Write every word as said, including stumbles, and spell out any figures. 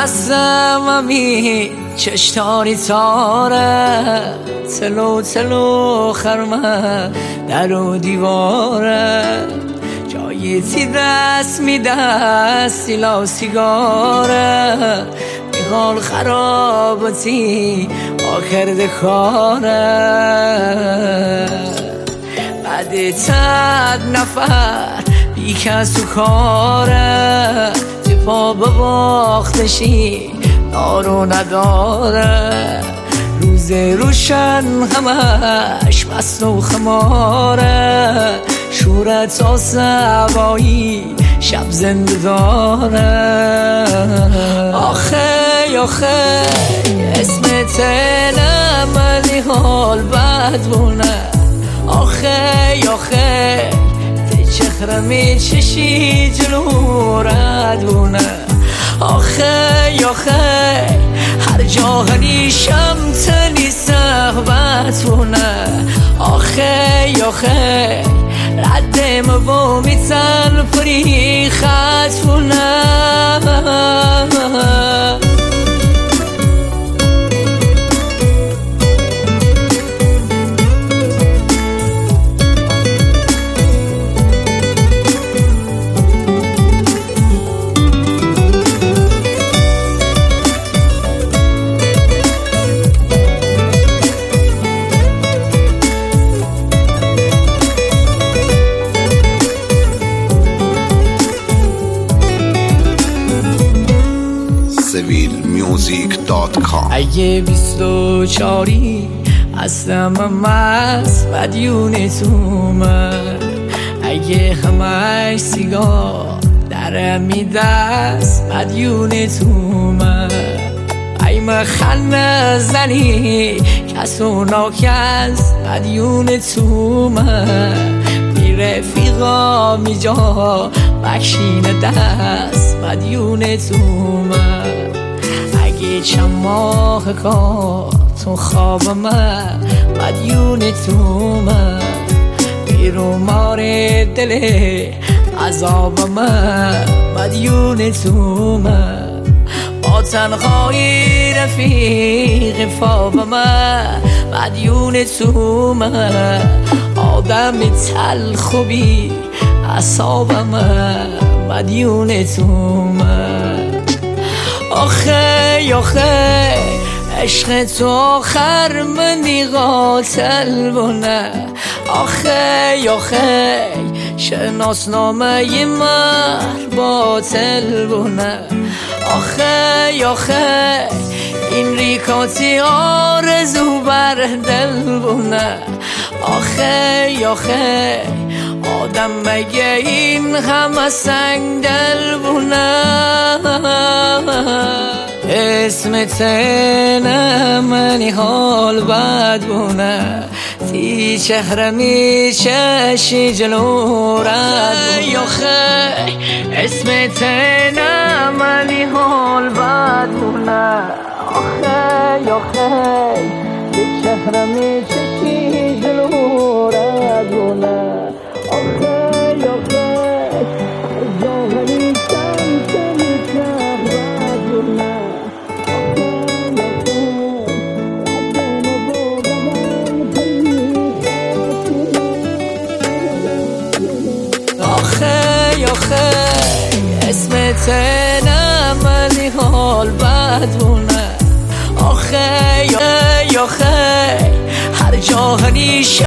هستم امی چشتانی تاره تلو تلو خرمه در و دیواره جایی تی دست میده سیلا سیگاره میخوال خراباتی آخر دکاره بعد تد نفر بی کس و کاره پا بباختشی دارو نداره روز روشن همش مست و خماره شورت آسبایی شب زنده داره آخه آخه اسم تنم ولی حال بد بونه آخه آخه چخره می چشی جلو ردونه آخه آخه هر جا هریشم تنی صحبتونه آخه آخه ردم با میتن پری خطونه music dot com اگه بیست و چاری هستم مست مدیون تو من اگه همش سیگار در میدست مدیون تو من ای مخن زنی کس و ناکس مدیون تو من بی رفیقا می جا بکشین دست مدیون تو من اگه چند ماه کار تو خواب من مدیون تو من بیرو مار دل عذاب من مدیون تو من با تنهایی رفیق فاب من مدیون تو من آدم تلخ و بی اعصاب من مدیون تو من آخه آخه عشق تو آخر منی قاتل بونه آخه آخه شناسنامه مر باطل بونه آخه آخه این ریکاتی آرزو بر دل بونه آخه آخه آدم مگه این همه سنگ دل بونه اسم تنم منی حال بد بونه تی چهره می چشی جلو رد آخه اسم تنم منی حال بد بونه آخه آخه تی چهره می چشی جلو رد بونه آخه آخه جاهلی سمت میتر بد بونه آخه آخه اسم تنم ولی حال بد بونه آخه آخه هر جا هریشه